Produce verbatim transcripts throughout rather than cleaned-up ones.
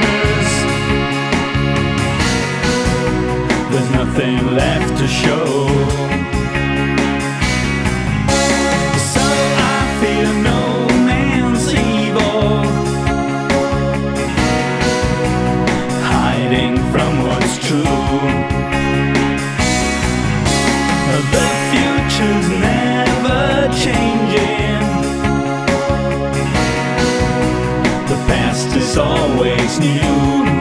darkness. There's nothing left to show. So I fear no man's evil, hiding from what's true. The future's never changing, the past is always new.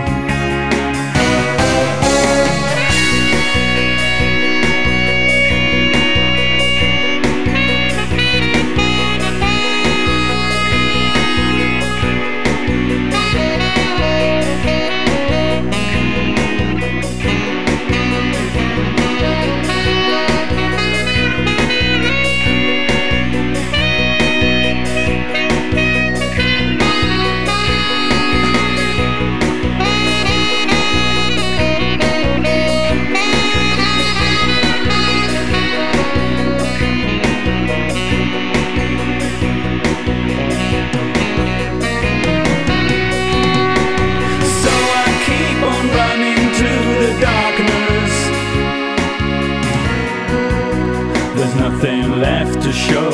There's nothing left to show.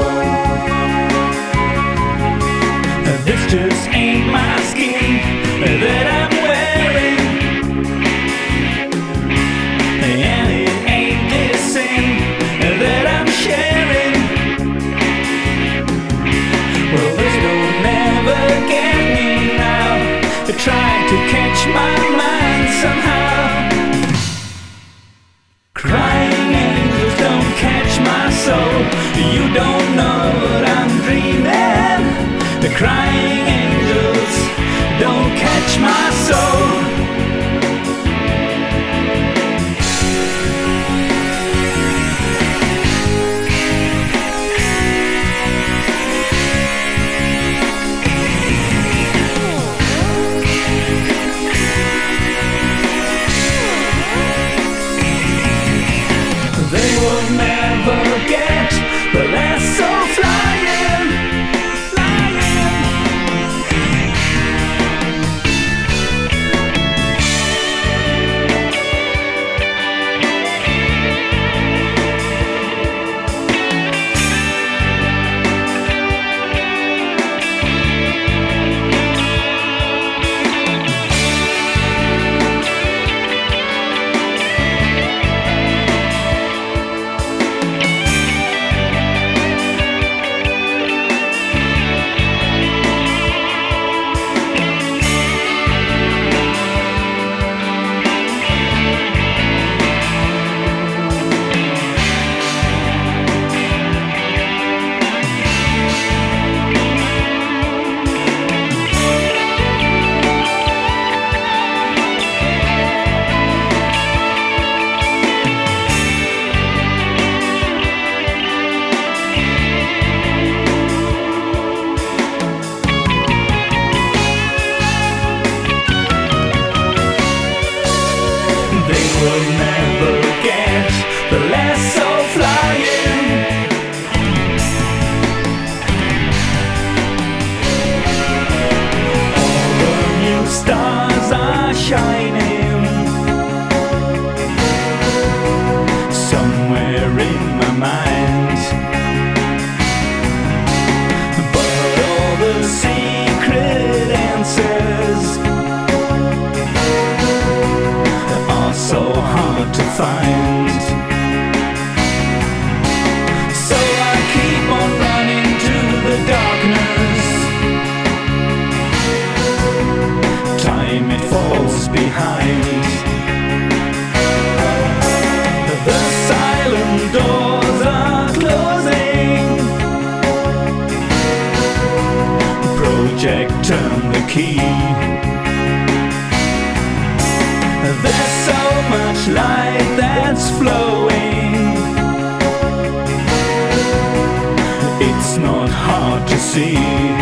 This just ain't my skin that I'm wearing, and it ain't this sin that I'm sharing. Well, this don't never get me now, trying to catch my mind somehow. Crying angels don't catch my soul. You don't know what I'm dreaming. The crying angels don't catch my soul. They will never get the lasso flying, flying. Will never get the lasso flying. All the new stars are shining somewhere in my mind, but all the secret answers so hard to find. So I keep on running to the darkness. Time it falls behind. The silent doors are closing. Project turn the key. There's so much light that's flowing. It's not hard to see.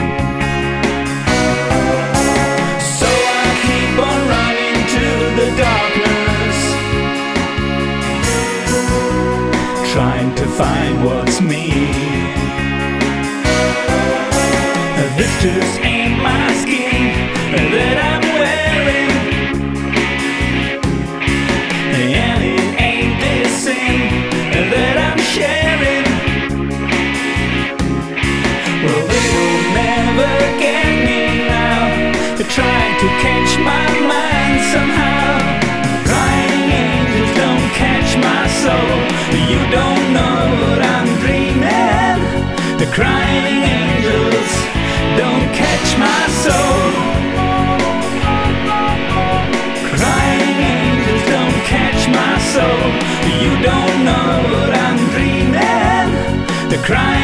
So I keep on running to the darkness, trying to find what's me. This just ain't my skin that I'm wearing. to catch my mind somehow. Crying angels don't catch my soul. You don't know what I'm dreaming. The crying angels don't catch my soul. Crying angels don't catch my soul. You don't know what I'm dreaming. The crying